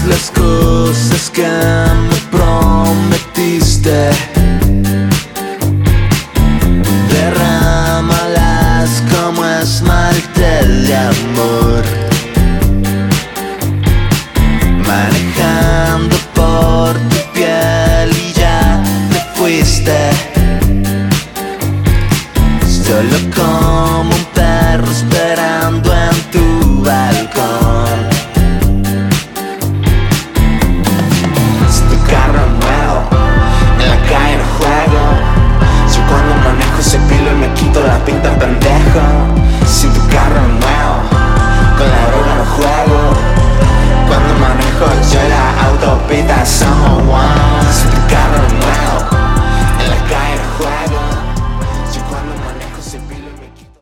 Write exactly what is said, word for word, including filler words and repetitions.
las cosas que me prometiste. Derrámalas como esmalte de amor, manejando por tu piel y ya te fuiste. Solo como un perro esperando en tu balcón. Es tu carro nuevo, en la calle no juego. Yo cuando manejo ese pilo y me quito la pinta pendejo. Sin tu carro nuevo, con la droga no juego. Cuando manejo yo la autopista somos one.